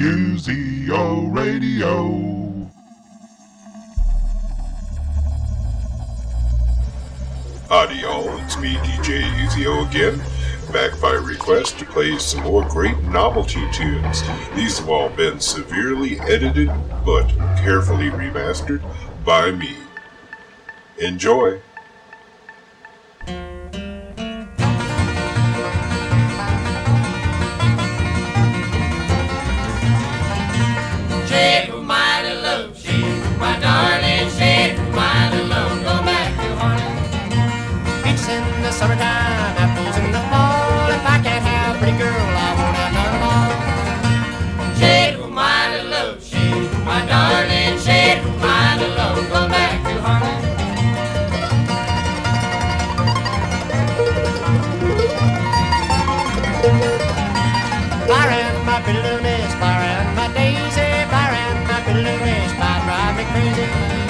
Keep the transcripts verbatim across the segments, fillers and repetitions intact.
U Z O Radio. Howdy y'all, it's me D J U Z O again, back by request to play some more great novelty tunes. These have all been severely edited but carefully remastered by me. Enjoy! Summertime, apples in the fall. If I can't have a pretty girl, I won't have none at all. Shade of mighty love, shade of my darling, shade of mighty love, go back to Harlem. Fire and my balloonies, fire and my daisy, fire and my balloonies, fire drive me crazy.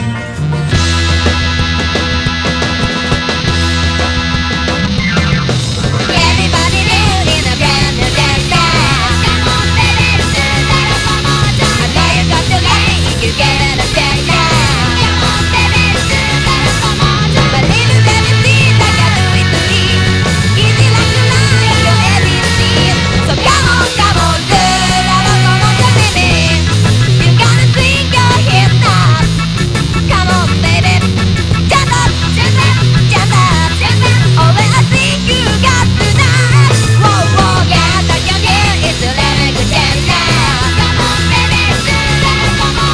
You get it a day now. Come on, baby, do that, come on. But if you let me see like I do it to me, easy like the line, you're heavy to see. So come on, come on, girl, I don't know what to baby. You gotta swing your hip now. Come on, baby, jump up, jump up, jump up, jump up. Oh, well, I think you got tonight. Whoa, whoa, yeah, I can hear it's a little good dance now. Come on, baby, do that, come on.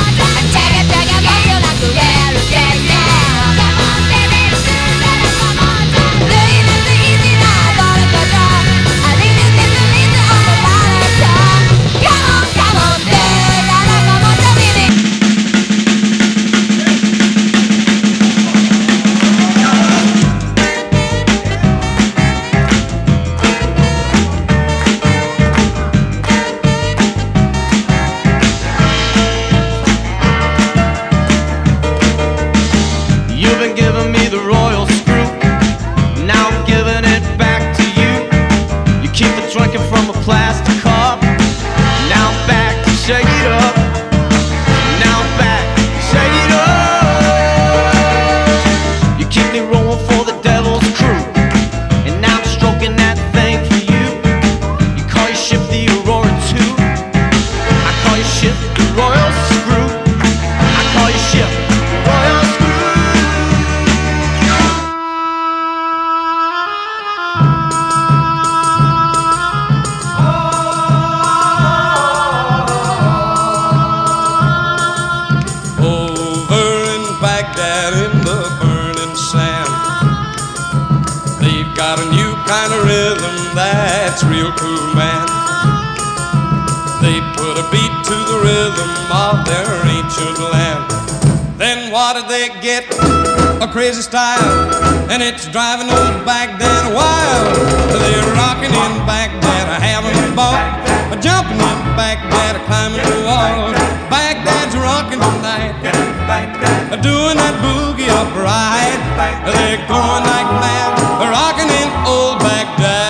Real cool, man. They put a beat to the rhythm of their ancient land. Then what did they get? A crazy style, and it's driving old Baghdad wild. They're rocking in Baghdad, having a ball, jumping in Baghdad, climbing the wall. Baghdad's rocking tonight, doing that boogie upright. They're going like mad, rocking in old Baghdad.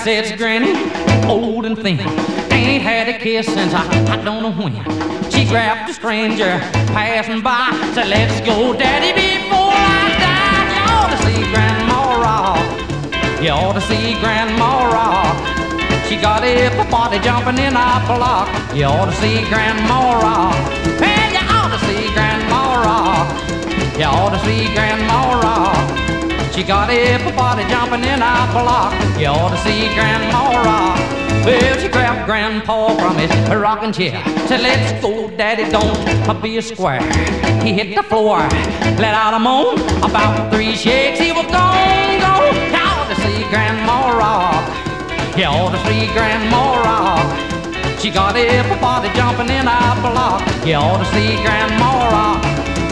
says Granny, old and thin, ain't had a kiss since I, I don't know when. She grabbed a stranger passing by, said, let's go, Daddy, before I die. You ought to see Grandma rock. You ought to see Grandma rock. She got a party jumping in our block. You ought to see Grandma rock. Well, you ought to see Grandma rock. You ought to see Grandma rock. She got a party jumping in our block. You ought to see Grandma rock. Well, she grabbed Grandpa from his rocking chair, said, let's go, Daddy, don't be a square. He hit the floor, let out a moan. About three shakes, he was gone, gone. You ought to see Grandma rock. You ought to see Grandma rock. She got a party jumping in our block. You ought to see Grandma rock.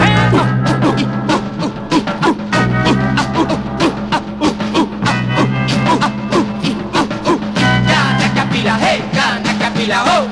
Hey, Gana Capila, oh!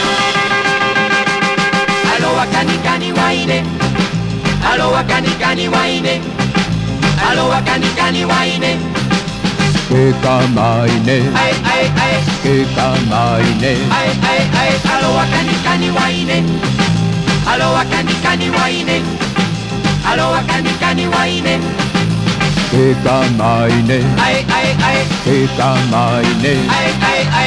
Aloha Kani Kani Waine, Aloha Kani Kani Waine, Aloha Kani Kani Waine. Kekamaine, Ay, ay, ay, Kekamaine, ay, ay, ay, Aloha Kani Kani Waine, Aloha Kani Kani Waine, Aloha Kani Kani Waine. Kekamaine, Ay, ay, ay, Kekamaine, ay, ay, ay.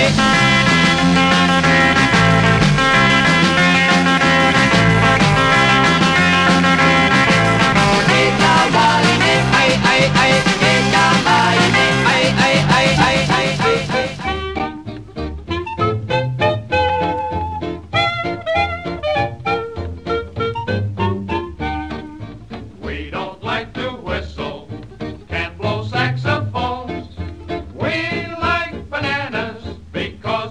We don't like to whistle, can't blow saxophones. We like bananas because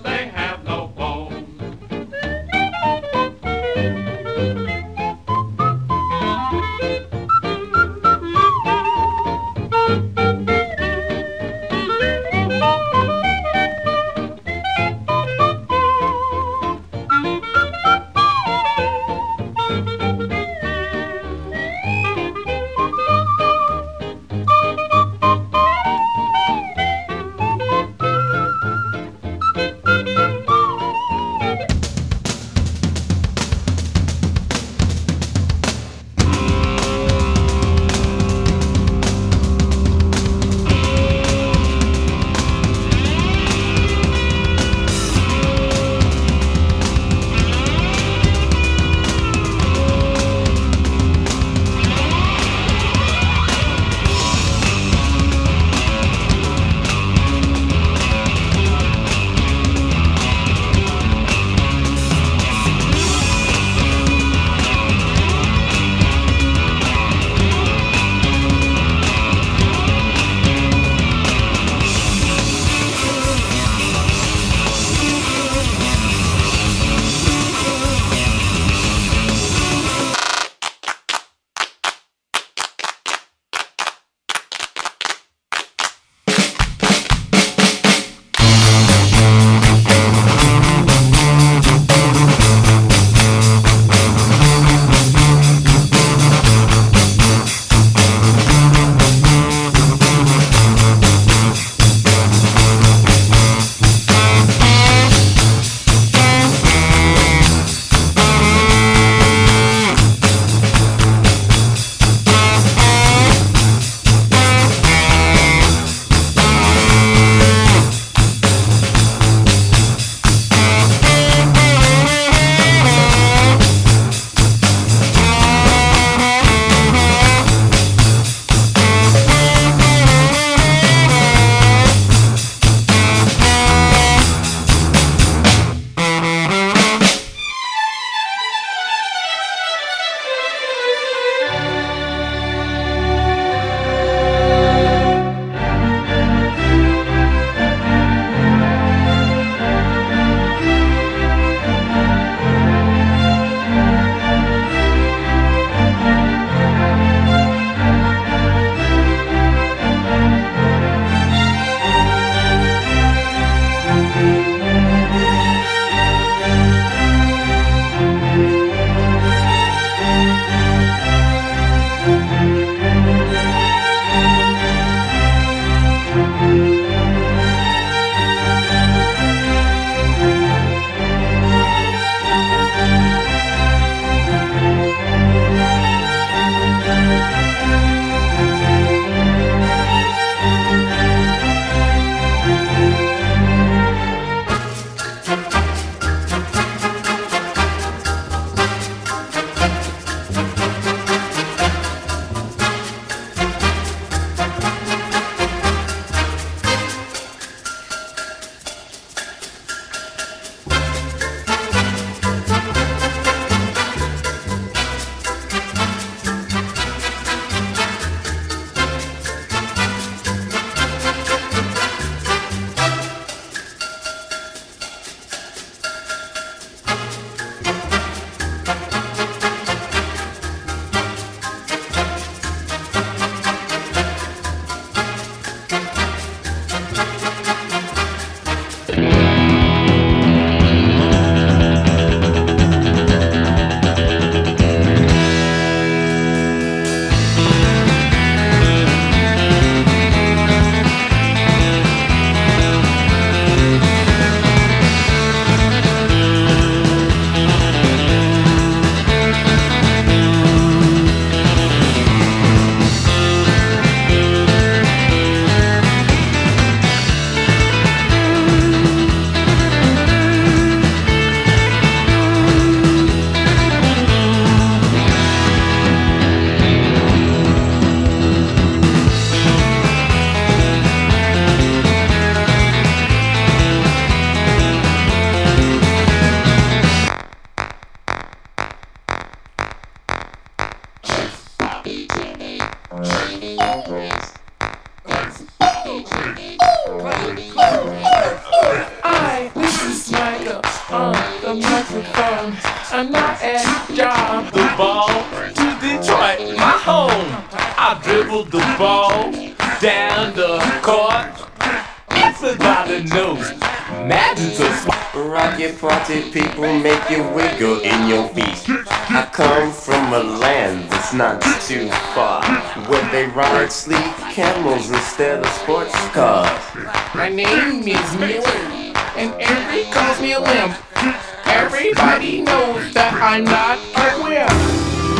your nose. Madden's a swap. Rock your party, people, make you wiggle in your feet. I come from a land that's not too far, where they ride sleek camels instead of sports cars. My name is Miller, and everybody calls me a limp. Everybody knows that I'm not a wimp.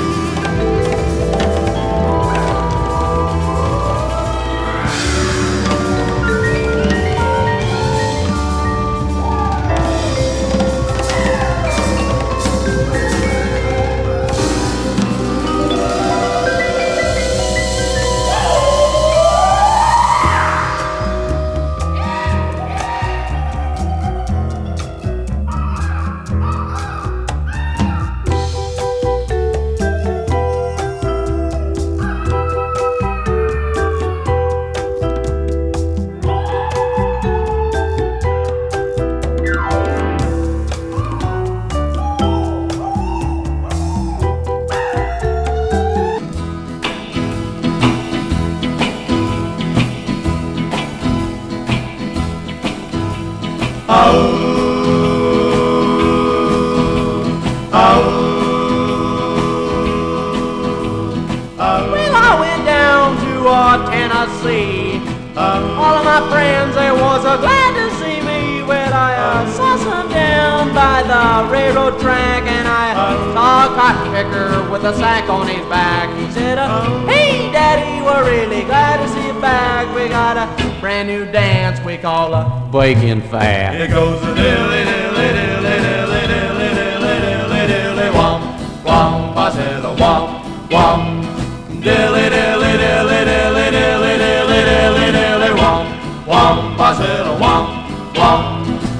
Well, I went down to uh, Tennessee. Uh, all of my friends, they was uh, glad to see me. Well, I uh, saw some down by the railroad track, and I uh, saw a cotton picker with a sack on his back. He said, uh, "Hey, Daddy, we're really glad to see you back. We got a brand new dance we call a Bacon Fat." It goes a dilly dilly dilly dilly dilly dilly dilly womp womp. I said a womp womp. Dilly dilly dilly dilly dilly dilly dilly dilly womp womp. I said a womp womp.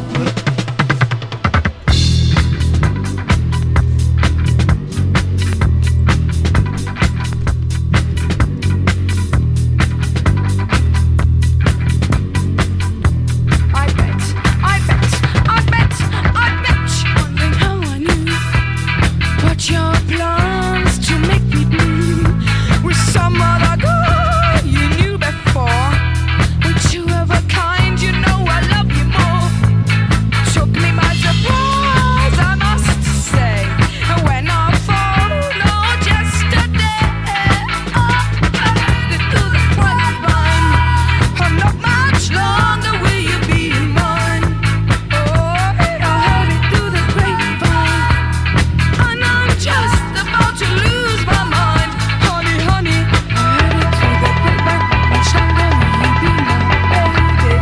I bet, I bet, I bet, I bet you're wondering how I knew what your plans to make me blue with some other girl you knew before. With two of a kind, you know I love you more. Took me by surprise, I must say. And when I followed yesterday, oh, I heard it through the grapevine. I'm not much longer, will you be mine? Oh, I heard it through the grapevine. And I'm just about to lose my mind. Honey, honey, I heard it through the grapevine. Much longer, will you be my baby?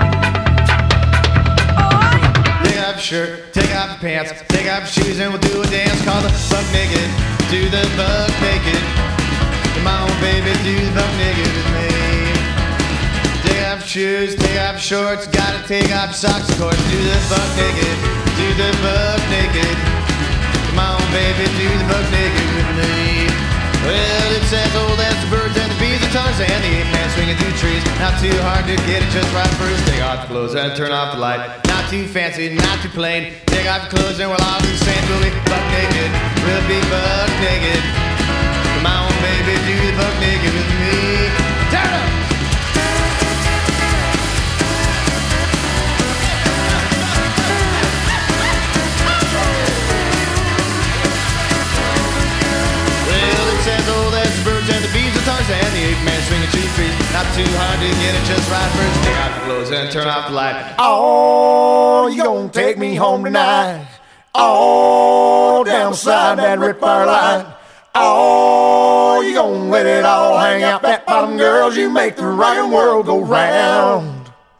Oh, I Take off your shirt, take off your pants, take off your shoes, and we'll do a dance called the buck naked. Do the buck naked. Come on, baby, do the buck naked with me. Take off your shoes, take off your shorts, gotta take off your socks, of course. Do the buck naked, do the buck naked. Come on, baby, do the buck naked with me. Well, it's as old as the birds and the bees and Tarzan, the ape man swinging through trees. Not too hard to get it just right first. Take off your clothes and turn off the light. Not too fancy, not too plain. Take off your clothes and we'll all do the same. We'll be buck naked, we'll be buck naked. Come on, baby, do the buck naked with me. Turn up! Well, it's as old as the birds and the bees and Tarzan, the ape man swinging through trees. Not too hard to get it just right first. Take off your clothes and turn off the light. Oh, you gonna take me home tonight? Oh, down beside that Rip Fire line. Oh, you gonna let it all hang out? That bottom girls, you make the rockin' world go round.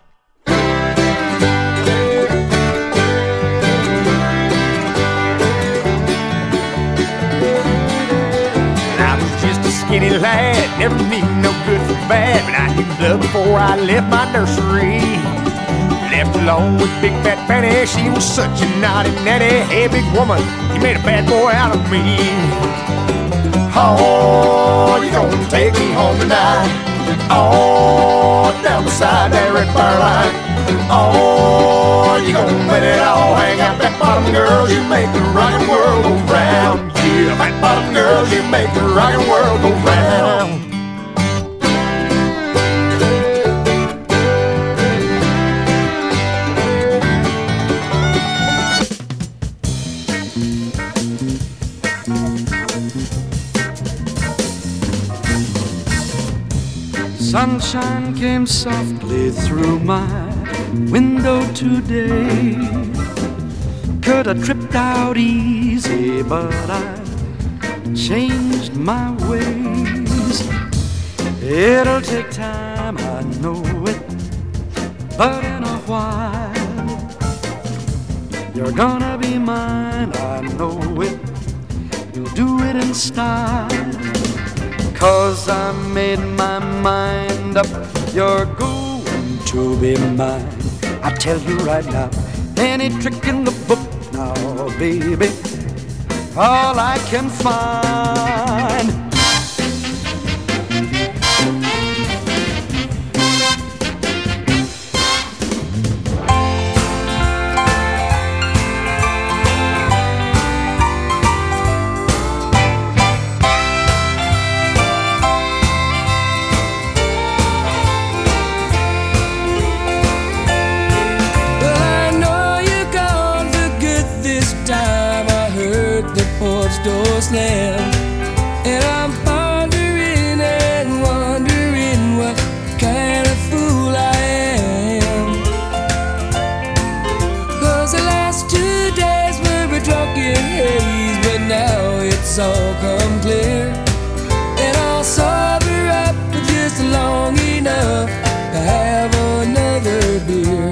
I was just a skinny lad, never mean no good for bad, but I knew love before I left my nursery. Left alone with Big Fat Fanny, she was such a naughty nanny. Hey, big woman, you made a bad boy out of me. Oh, you gonna take me home tonight? Oh, down beside that Red Fire line. Oh, you gonna let it all hang out? That bottom girls, you make the rockin' world go round. Yeah, that bottom girls, you make the rockin' world go round. Sunshine came softly through my window today. Could have tripped out easy, but I changed my ways. It'll take time, I know it, but in a while you're gonna be mine, I know it. You'll do it in style, 'cause I made my mind up. You're going to be mine. I tell you right now, any trick in the book now, baby, all I can find. Door slam, and I'm pondering and wondering what kind of fool I am. 'Cause the last two days were a drunken haze, but now it's all come clear, and I'll sober up just long enough to have another beer.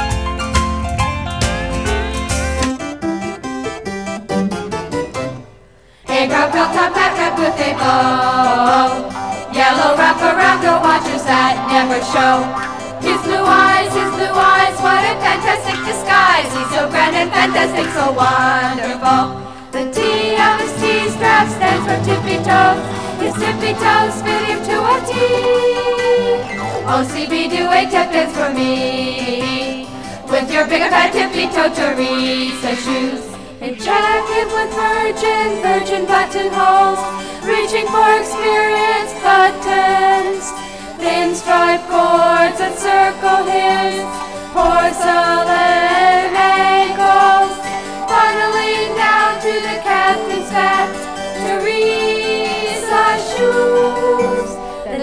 Girl, top back up with a bow. Yellow wrapper around the watchers that never show. His blue eyes, his blue eyes, what a fantastic disguise. He's so grand and fantastic, so wonderful. The T of his T-strap stands for tippy toes. His tippy toes fit him to a T. Oh, C B, do a tip dance for me with your big and fat tippy toe Teresa shoes. A jacket with virgin, virgin buttonholes, reaching for experienced buttons, thin striped cords that circle his porcelain ankles, funneling down to the captain's fat Teresa shoes. The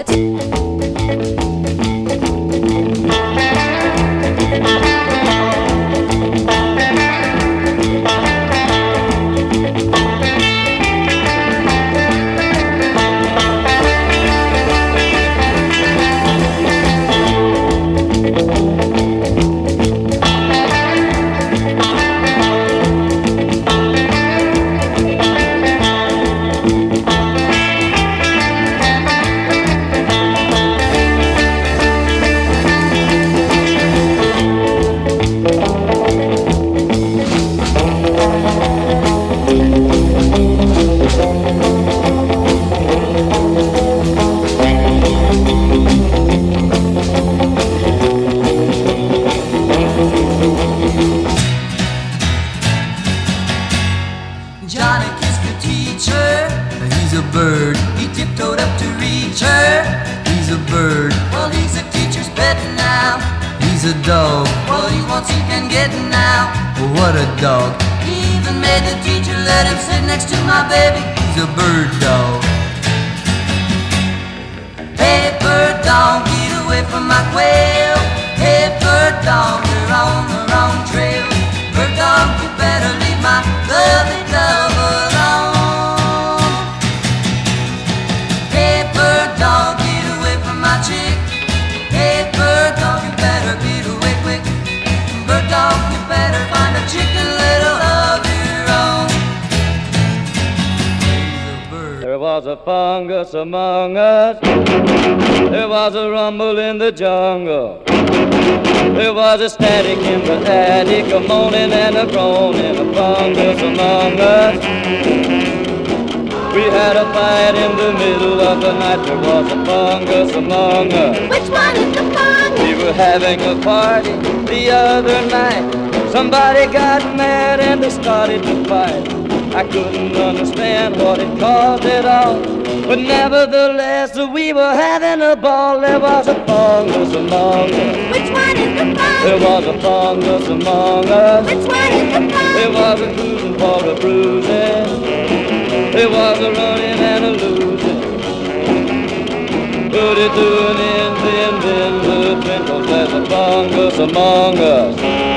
fungus among us. There was a rumble in the jungle. There was a static in the attic, a moaning and a groaning, a fungus among us. We had a fight in the middle of the night. There was a fungus among us. Which one is the fungus? We were having a party the other night. Somebody got mad and they started to fight. I couldn't understand what it caused at all, but nevertheless we were having a ball. There was a fungus among us. Which one is the fungus? There was a fungus among us. Which one is the fungus? There was a cruising for a bruising. There was a running and a losing. Put it doing in among us, among us.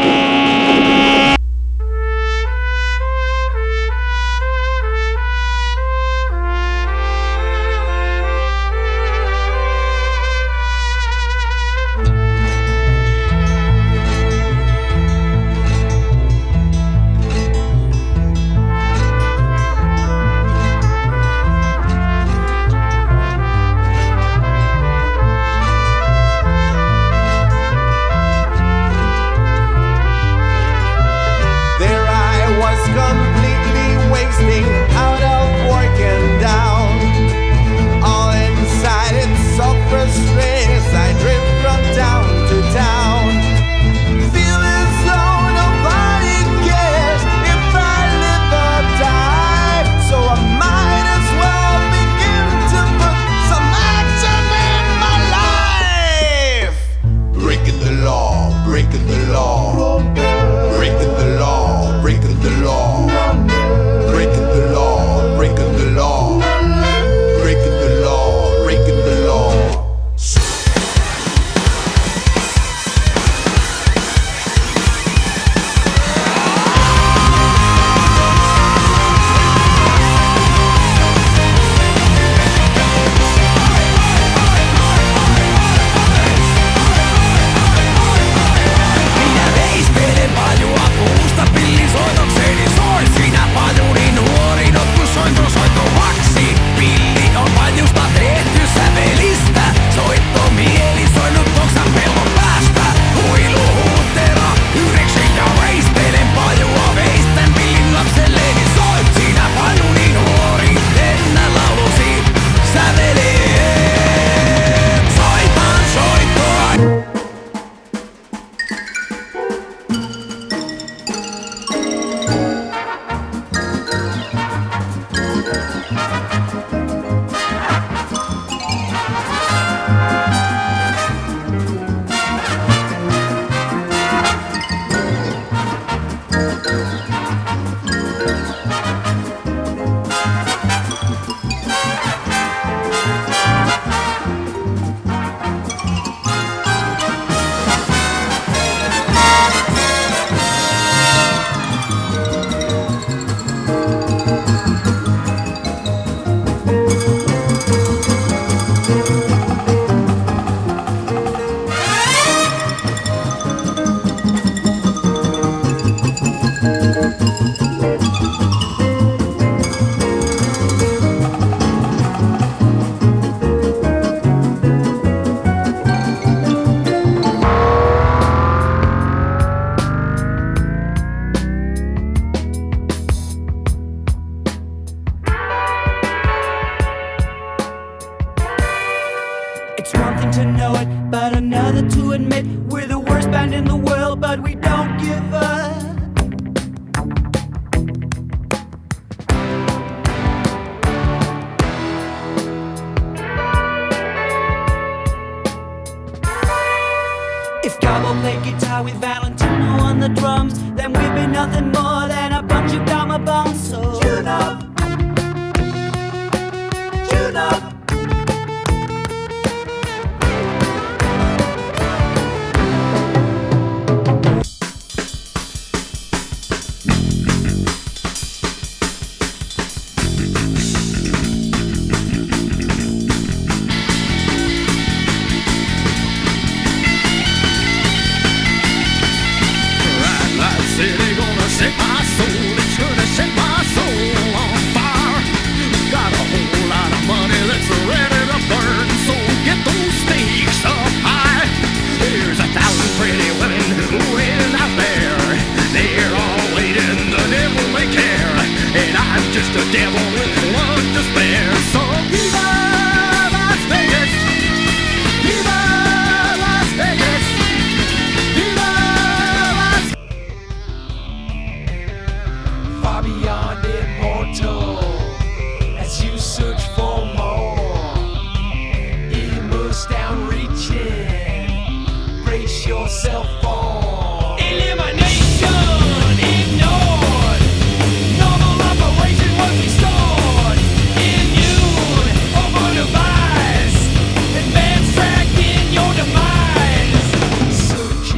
Search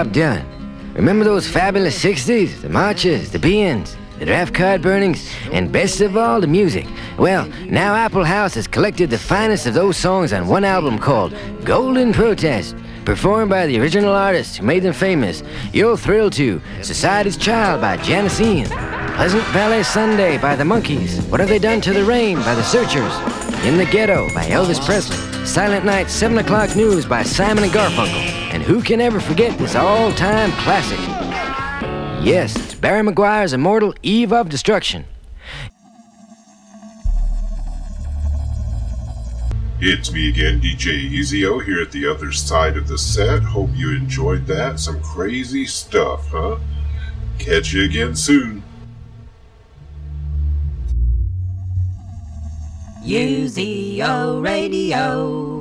Bob Dylan. Remember those fabulous sixties? The marches, the be-ins, the draft card burnings, and best of all, the music. Well, now Apple House has collected the finest of those songs on one album called Golden Protest, performed by the original artists who made them famous. You'll thrill to Society's Child by Janis Ian, Pleasant Valley Sunday by the Monkees, What Have They Done to the Rain by the Searchers, In the Ghetto by Elvis Presley, Silent Night seven o'clock News by Simon and Garfunkel, and who can ever forget this all-time classic? Yes, it's Barry McGuire's immortal Eve of Destruction. It's me again, D J Easy-O, here at the other side of the set. Hope you enjoyed that. Some crazy stuff, huh? Catch you again soon. U Z O Radio.